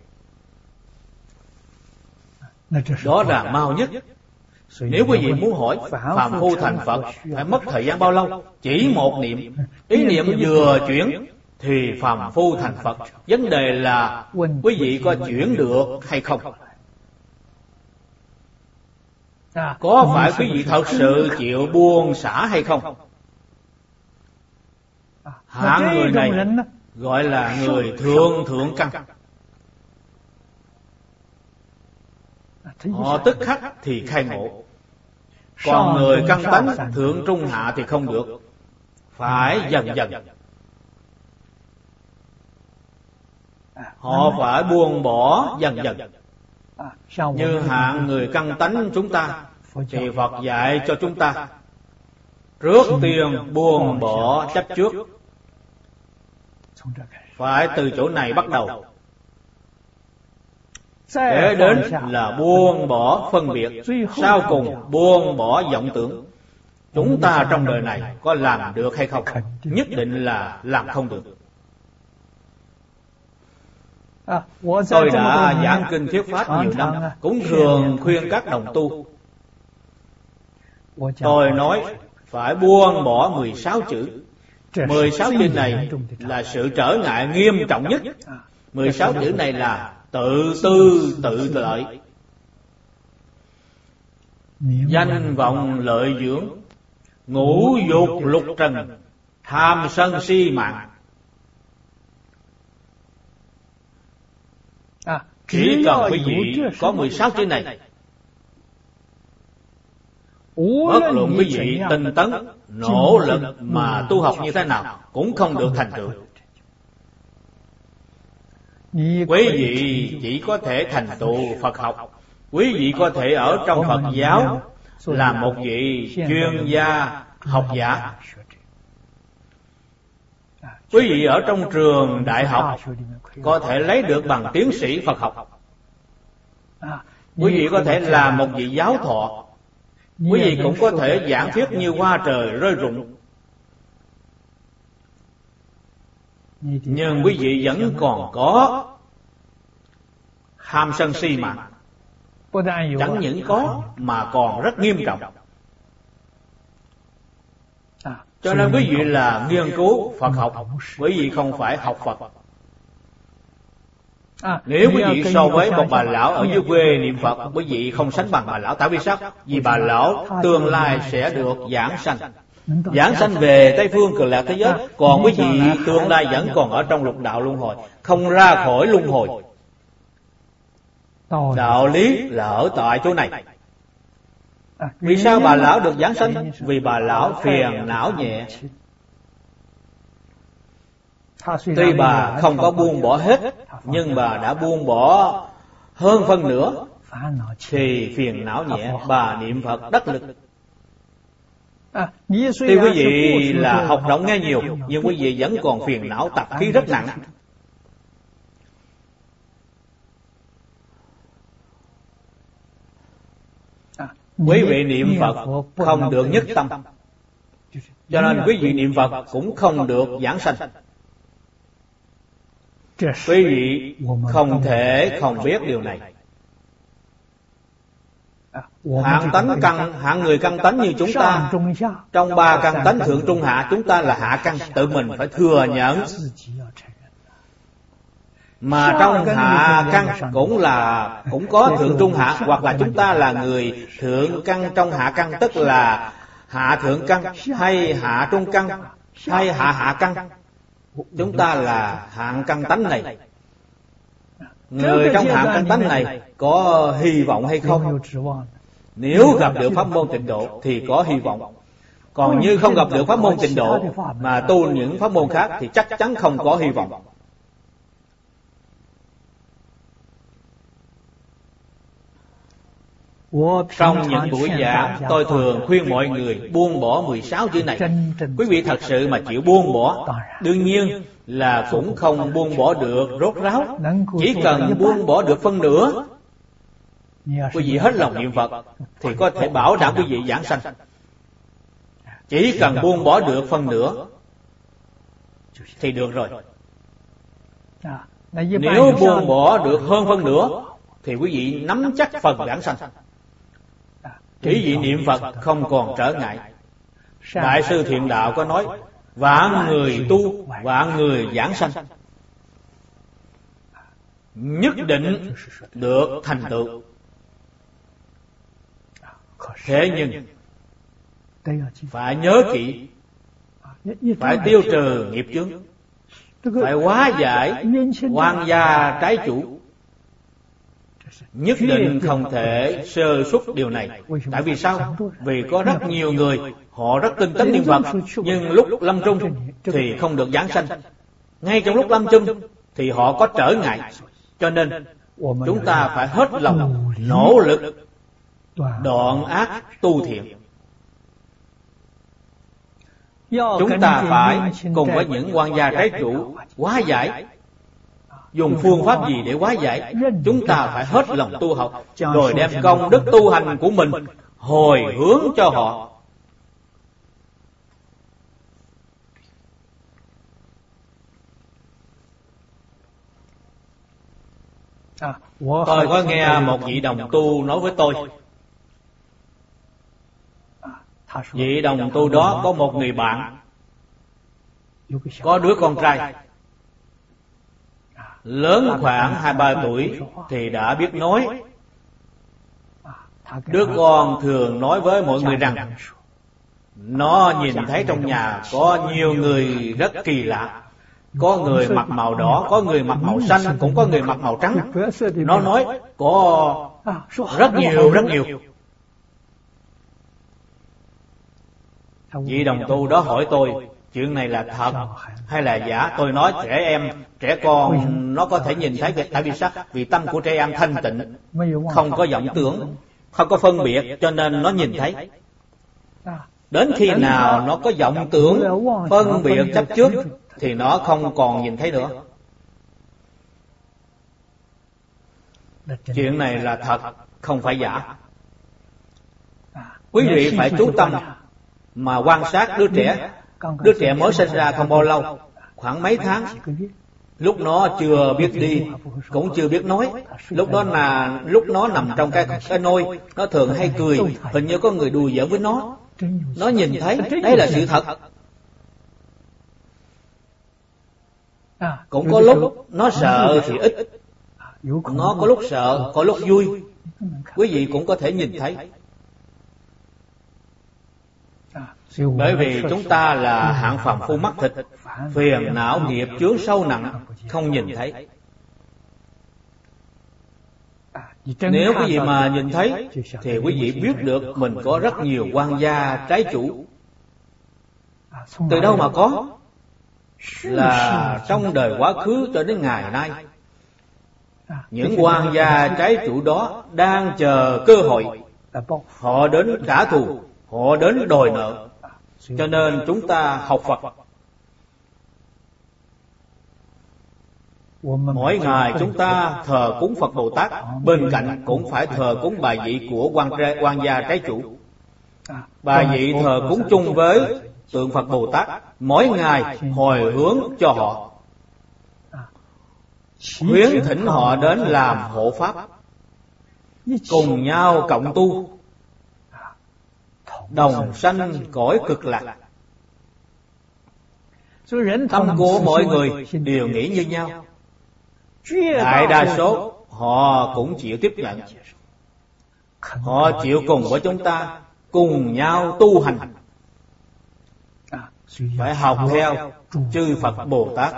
Đó là mau nhất. Nếu quý vị muốn hỏi phàm phu thành Phật phải mất thời gian bao lâu, chỉ một niệm, ý niệm vừa chuyển thì phàm phu thành Phật. Vấn đề là quý vị có chuyển được hay không. Có phải quý vị thật sự chịu buông xả hay không? Hạng người này gọi là người thượng căn. Họ tức khắc thì khai ngộ. Còn người căn tánh thượng trung hạ thì không được, phải dần dần. Họ phải buông bỏ dần dần. Như hạng người căn tánh chúng ta thì Phật dạy cho chúng ta trước tiên buông bỏ chấp trước. Phải từ chỗ này bắt đầu. Kế đến là buông bỏ phân biệt, sau cùng buông bỏ vọng tưởng. Chúng ta trong đời này có làm được hay không? Nhất định là làm không được. Tôi đã giảng kinh thuyết pháp nhiều năm, cũng thường khuyên các đồng tu. Tôi nói phải buông bỏ 16 chữ. 16 chữ này là sự trở ngại nghiêm trọng nhất. 16 chữ này là tự tư tự lợi, danh vọng lợi dưỡng, ngũ dục lục trần, tham sân si mạng. Chỉ cần quý vị có 16 chữ này, bất luận quý vị tinh tấn nỗ lực mà tu học như thế nào cũng không được thành tựu. Quý vị chỉ có thể thành tựu Phật học. Quý vị có thể ở trong Phật giáo làm một vị chuyên gia học giả. Quý vị ở trong trường đại học có thể lấy được bằng tiến sĩ Phật học. Quý vị có thể làm một vị giáo thọ. Quý vị cũng có thể giảng thuyết như hoa trời rơi rụng. Nhưng quý vị vẫn còn có ham sân si mạng. Chẳng những có mà còn rất nghiêm trọng. Cho nên quý vị là nghiên cứu Phật học, quý vị không phải học Phật. Nếu quý vị so với một bà lão ở dưới quê niệm Phật, quý vị không sánh bằng bà lão. Tại vì sao? Vì bà lão tương lai sẽ được giảng sanh. Giảng sanh về Tây Phương Cực Lạc thế giới. Còn quý vị tương lai vẫn còn ở trong lục đạo luân hồi, không ra khỏi luân hồi. Đạo lý là ở tại chỗ này. Vì sao bà lão được giảng sanh? Vì bà lão phiền não nhẹ. Tuy bà không có buông bỏ hết, nhưng bà đã buông bỏ hơn phân nửa thì phiền não nhẹ, bà niệm Phật đắc lực. Tuy quý vị là học rộng nghe nhiều, nhưng quý vị vẫn còn phiền não tập khí rất nặng. Quý vị niệm Phật không được nhất tâm, cho nên quý vị niệm Phật cũng không được giảng sanh. Quý vị không thể không biết điều này. Hạng người căn tánh như chúng ta, trong 3 căn tánh thượng trung hạ, chúng ta là hạ căn, tự mình phải thừa nhận. Mà trong hạ căn cũng có thượng trung hạ, hoặc là chúng ta là người thượng căn trong hạ căn, tức là hạ thượng căn hay hạ trung căn hay hạ hạ căn. Chúng ta là hạng căn tánh này. Người trong hạng căn tánh này có hy vọng hay không? Nếu gặp được pháp môn tịnh độ thì có hy vọng. Còn như không gặp được pháp môn tịnh độ mà tu những pháp môn khác thì chắc chắn không có hy vọng. Trong những buổi giảng, tôi thường khuyên mọi người buông bỏ 16 chữ này. Quý vị thật sự mà chịu buông bỏ, đương nhiên là cũng không buông bỏ được rốt ráo. Chỉ cần buông bỏ được phân nửa, quý vị hết lòng niệm Phật thì có thể bảo đảm quý vị giảng sanh. Chỉ cần buông bỏ được phân nửa thì được rồi. Nếu buông bỏ được hơn phân nửa thì quý vị nắm chắc phần giảng sanh. Chỉ vì niệm Phật không còn trở ngại. Đại sư Thiện Đạo có nói, vạn người tu, vạn người giảng sanh, nhất định được thành tựu. Thế nhưng phải nhớ kỹ, phải tiêu trừ nghiệp chướng, phải hóa giải oan gia trái chủ. Nhất định không thể sơ suất điều này. Tại vì sao? Vì có rất nhiều người họ rất tinh tấn niệm Phật, nhưng lúc lâm chung thì không được giảng sanh. Ngay trong lúc lâm chung thì họ có trở ngại. Cho nên chúng ta phải hết lòng nỗ lực đoạn ác tu thiện. Chúng ta phải cùng với những oan gia trái chủ hóa giải. Dùng phương pháp gì để hóa giải? Chúng ta phải hết lòng tu học, rồi đem công đức tu hành của mình hồi hướng cho họ. Tôi có nghe một vị đồng tu nói với tôi. Vị đồng tu đó có một người bạn, có đứa con trai lớn khoảng 2-3 tuổi thì đã biết nói. Đứa con thường nói với mọi người rằng nó nhìn thấy trong nhà có nhiều người rất kỳ lạ. Có người mặc màu đỏ, có người mặc màu xanh, cũng có người mặc màu trắng. Nó nói có rất nhiều. Vị đồng tu đó hỏi tôi, chuyện này là thật hay là giả? Tôi nói trẻ con nó có thể nhìn thấy. Tại vì sao? Vì tâm của trẻ em thanh tịnh, không có vọng tưởng, không có phân biệt, cho nên nó nhìn thấy. Đến khi nào nó có vọng tưởng, phân biệt, chấp trước thì nó không còn nhìn thấy nữa. Chuyện này là thật, không phải giả. Quý vị phải chú tâm mà quan sát đứa trẻ. Đứa trẻ mới sinh ra không bao lâu, khoảng mấy tháng, lúc nó chưa biết đi, cũng chưa biết nói. Lúc nó nằm trong cái nôi, nó thường hay cười, hình như có người đùa giỡn với nó. Nó nhìn thấy, đấy là sự thật. Cũng có lúc nó sợ thì ít, nó có lúc sợ, có lúc vui. Quý vị cũng có thể nhìn thấy. Bởi vì chúng ta là hạng phàm phu mắt thịt, phiền não nghiệp chướng sâu nặng, không nhìn thấy. Nếu quý vị mà nhìn thấy thì quý vị biết được mình có rất nhiều oan gia trái chủ. Từ đâu mà có? Là trong đời quá khứ cho đến ngày nay. Những quan gia trái chủ đó đang chờ cơ hội. Họ đến trả thù, họ đến đòi nợ. Cho nên chúng ta học Phật. Mỗi ngày chúng ta thờ cúng Phật Bồ Tát, bên cạnh cũng phải thờ cúng bài vị của quan gia trái chủ. Bài vị thờ cúng chung với tượng Phật Bồ Tát, mỗi ngày hồi hướng cho họ, khuyến thỉnh họ đến làm hộ pháp, cùng nhau cộng tu, đồng sanh cõi cực lạc. Tâm của mọi người đều nghĩ như nhau. Đại đa số họ cũng chịu tiếp nhận. Họ chịu cùng với chúng ta cùng nhau tu hành, phải học theo chư Phật Bồ Tát.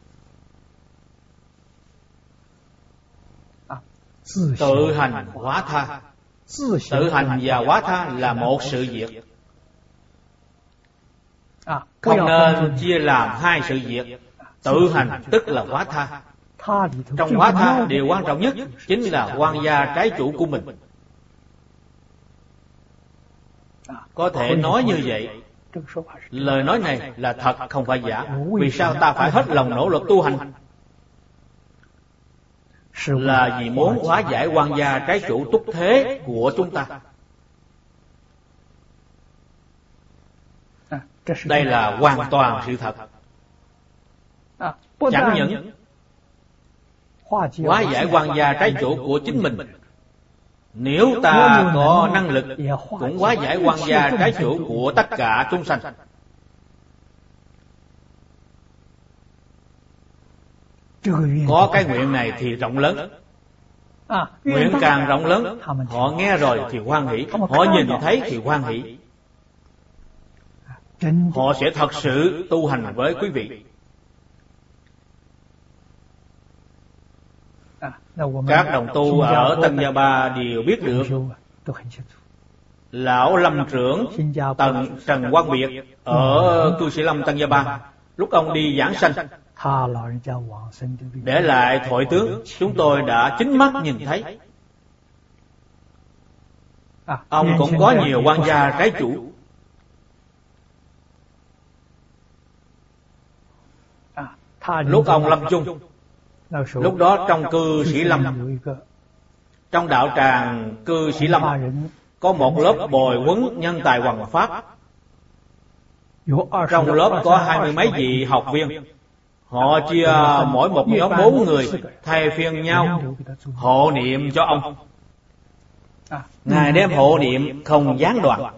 Tự hành hóa tha. Tự hành và hóa tha là một sự việc, không nên chia làm hai sự việc. Tự hành tức là hóa tha. Trong hóa tha, điều quan trọng nhất chính là quan gia trái chủ của mình. Có thể nói như vậy, lời nói này là thật, không phải giả. Vì sao ta phải hết lòng nỗ lực tu hành? Là vì muốn hóa giải quan gia trái chủ túc thế của chúng ta. Đây là hoàn toàn sự thật. Chẳng những hóa giải quan gia trái chủ của chính mình, nếu ta có năng lực cũng hóa giải quan gia trái chủ của tất cả chúng sanh. Có cái nguyện này thì rộng lớn. Nguyện càng rộng lớn, họ nghe rồi thì hoan hỷ, họ nhìn thấy thì hoan hỷ. Họ sẽ thật sự tu hành với quý vị. Các đồng tu ở Tân Gia Ba đều biết được. Lão Lâm trưởng Trần Quang Biệt ở Cư Sĩ Lâm Tân Gia Ba, lúc ông đi giảng sanh để lại thoại tướng, chúng tôi đã chính mắt nhìn thấy. Ông cũng có nhiều quan gia trái chủ. Lúc ông lâm chung, lúc đó trong Cư Sĩ Lâm, trong đạo tràng Cư Sĩ Lâm, có một lớp bồi huấn nhân tài hoằng pháp. Trong lớp có 20 mấy vị học viên. Họ chia mỗi một nhóm 4 người, thay phiên nhau hộ niệm cho ông. Ngài đem hộ niệm không gián đoạn.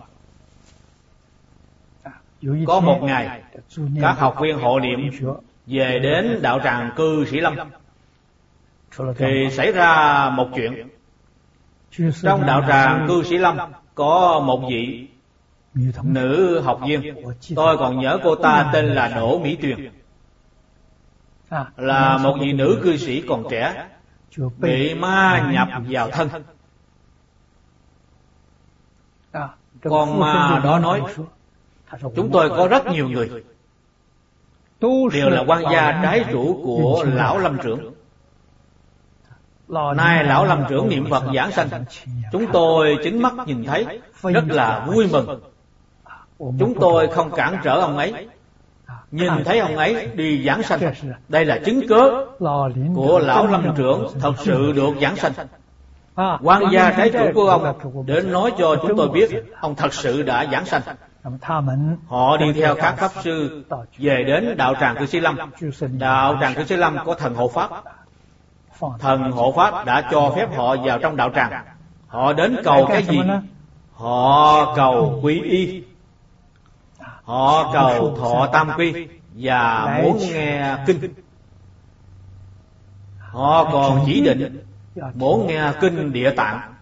Có một ngày, các học viên hộ niệm về đến đạo tràng Cư Sĩ Lâm, thì xảy ra một chuyện. Trong đạo tràng Cư Sĩ Lâm có một vị nữ học viên, tôi còn nhớ cô ta tên là Đỗ Mỹ Tuyền, là một vị nữ cư sĩ còn trẻ, bị ma nhập vào thân. Con ma đó nói, chúng tôi có rất nhiều người, đều là quan gia trái chủ của Lão Lâm trưởng. Nay Lão Lâm trưởng niệm Phật giảng sanh, chúng tôi chính mắt nhìn thấy, rất là vui mừng. Chúng tôi không cản trở ông ấy, nhìn thấy ông ấy đi giảng sanh. Đây là chứng cớ của Lão Lâm trưởng thật sự được giảng sanh. Quan gia trái chủ của ông đến nói cho chúng tôi biết ông thật sự đã giảng sanh. Họ đi theo các pháp sư về đến đạo tràng Cư Sĩ Lâm. Đạo tràng Cư Sĩ Lâm có thần hộ pháp. Thần hộ pháp đã cho phép họ vào trong đạo tràng. Họ đến cầu cái gì? Họ cầu quy y, họ cầu thọ tam quy và muốn nghe kinh. Họ còn chỉ định muốn nghe kinh Địa Tạng.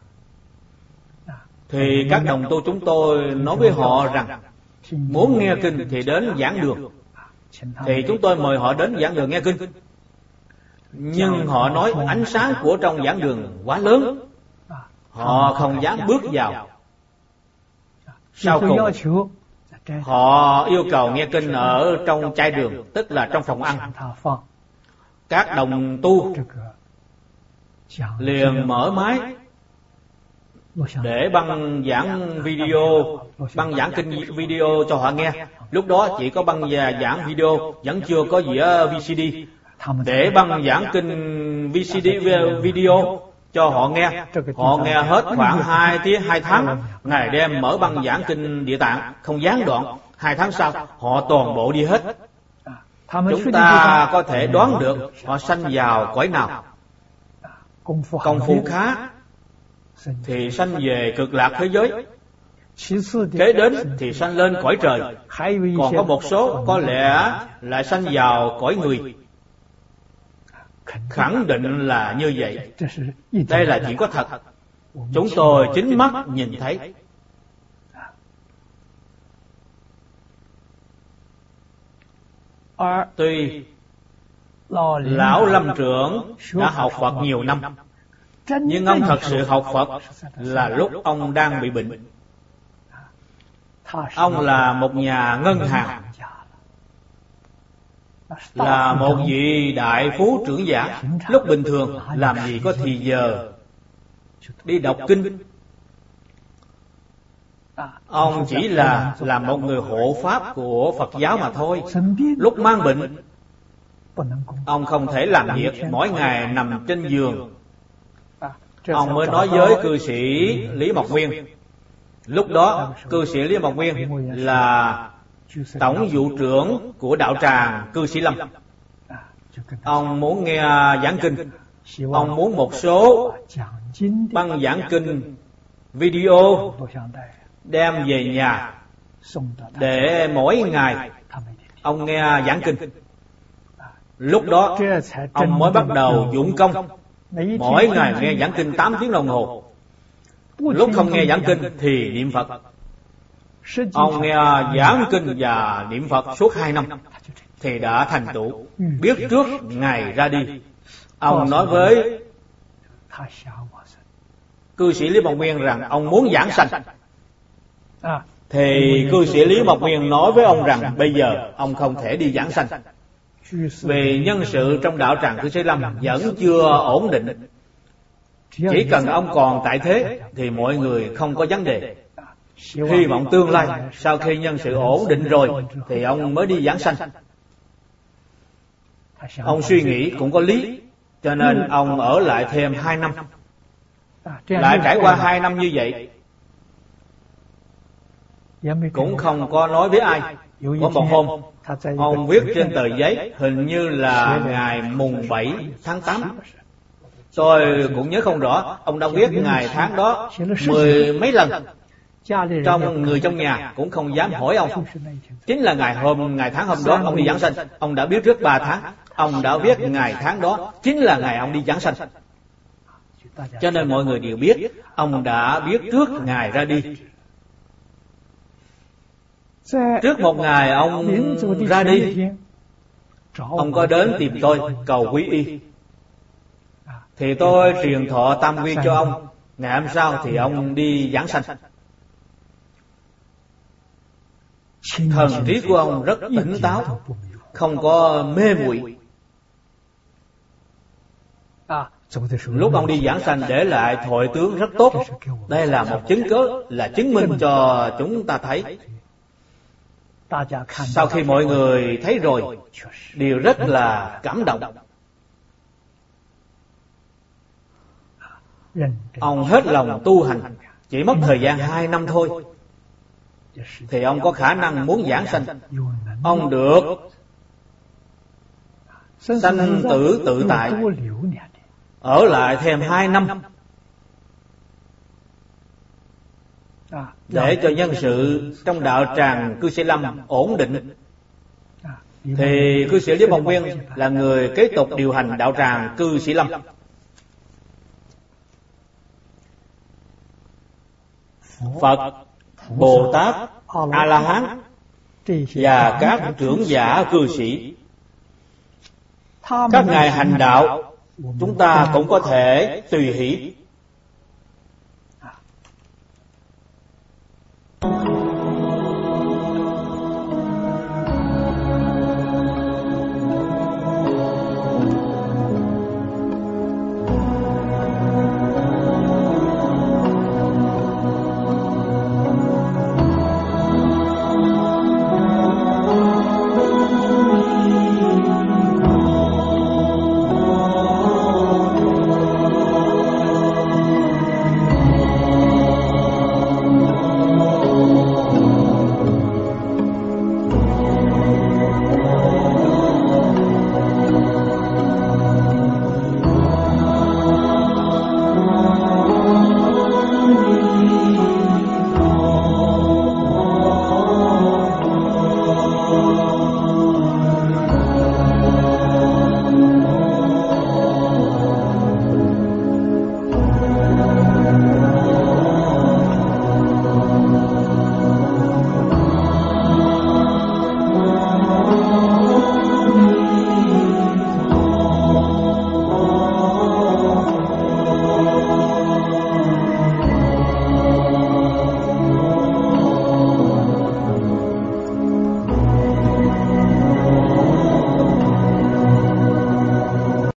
Thì các đồng tu chúng tôi nói với họ rằng muốn nghe kinh thì đến giảng đường. Thì chúng tôi mời họ đến giảng đường nghe kinh. Nhưng họ nói ánh sáng của trong giảng đường quá lớn, họ không dám bước vào. Sau cùng họ yêu cầu nghe kinh ở trong chay đường, tức là trong phòng ăn. Các đồng tu liền mở máy để băng giảng video, băng giảng kinh video cho họ nghe. Lúc đó chỉ có băng giảng video, vẫn chưa có dĩa VCD. Để băng giảng kinh VCD video cho họ nghe. Họ nghe hết khoảng 2 tháng, ngày đêm mở băng giảng kinh Địa Tạng không gián đoạn. 2 tháng sau họ toàn bộ đi hết. Chúng ta có thể đoán được họ sanh vào cõi nào. Công phu khá thì sanh về cực lạc thế giới, kế đến thì sanh lên cõi trời. Còn có một số có lẽ lại sanh vào cõi người. Khẳng định là như vậy. Đây là chuyện có thật, chúng tôi chính mắt nhìn thấy. Tuy lão Lâm Trưởng đã học Phật nhiều năm, nhưng ông thật sự học Phật là lúc ông đang bị bệnh. Ông là một nhà ngân hàng, là một vị đại phú trưởng giả. Lúc bình thường làm gì có thì giờ đi đọc kinh. Ông chỉ là một người hộ pháp của Phật giáo mà thôi. Lúc mang bệnh, ông không thể làm việc, mỗi ngày nằm trên giường. Ông mới nói với cư sĩ Lý Mộc Nguyên. Lúc đó cư sĩ Lý Mộc Nguyên là tổng vụ trưởng của đạo tràng Cư Sĩ Lâm. Ông muốn nghe giảng kinh, ông muốn một số băng giảng kinh video đem về nhà để mỗi ngày ông nghe giảng kinh. Lúc đó ông mới bắt đầu dụng công, mỗi ngày nghe giảng kinh 8 tiếng đồng hồ. Lúc không nghe giảng kinh thì niệm Phật. Ông nghe giảng kinh và niệm Phật suốt 2 năm thì đã thành tựu, biết trước ngày ra đi. Ông nói với cư sĩ Lý Mộc Nguyên rằng ông muốn giảng sanh. Thì cư sĩ Lý Mộc Nguyên nói với ông rằng bây giờ ông không thể đi giảng sanh, vì nhân sự trong đạo tràng Cư Sĩ Lâm vẫn chưa ổn định. Chỉ cần ông còn tại thế thì mọi người không có vấn đề. Hy vọng tương lai sau khi nhân sự ổn định rồi thì ông mới đi giảng sanh. Ông suy nghĩ cũng có lý, cho nên ông ở lại thêm 2 năm. Lại trải qua 2 năm như vậy, cũng không có nói với ai. Có một hôm ông viết trên tờ giấy, hình như là ngày mùng 7 tháng 8. Tôi cũng nhớ không rõ. Ông đã viết ngày tháng đó 10 mấy lần. Trong người trong nhà cũng không dám hỏi ông. Chính là ngày tháng hôm đó ông đi giảng sanh. Ông đã biết trước 3 tháng. Ông đã viết ngày tháng đó chính là ngày ông đi giảng sanh. Cho nên mọi người đều biết ông đã biết trước ngày ra đi. Trước một ngày ông ra đi, ông có đến tìm tôi cầu quy y. Thì tôi truyền thọ tam quy cho ông. Ngày hôm sau thì ông đi giảng sanh. Thần trí của ông rất tỉnh táo, không có mê muội. Lúc ông đi giảng sanh để lại thoại tướng rất tốt. Đây là một chứng cớ, là chứng minh cho chúng ta thấy. Sau khi mọi người thấy rồi, đều rất là cảm động. Ông hết lòng tu hành, chỉ mất thời gian 2 năm thôi thì ông có khả năng muốn giảng sanh. Ông được sanh tử tự tại, ở lại thêm 2 năm để cho nhân sự trong đạo tràng Cư Sĩ Lâm ổn định. Thì cư sĩ Lý Mộc Nguyên là người kế tục điều hành đạo tràng Cư Sĩ Lâm. Phật, Bồ Tát, A-la-hán và các trưởng giả cư sĩ, các ngài hành đạo, chúng ta cũng có thể tùy hỷ.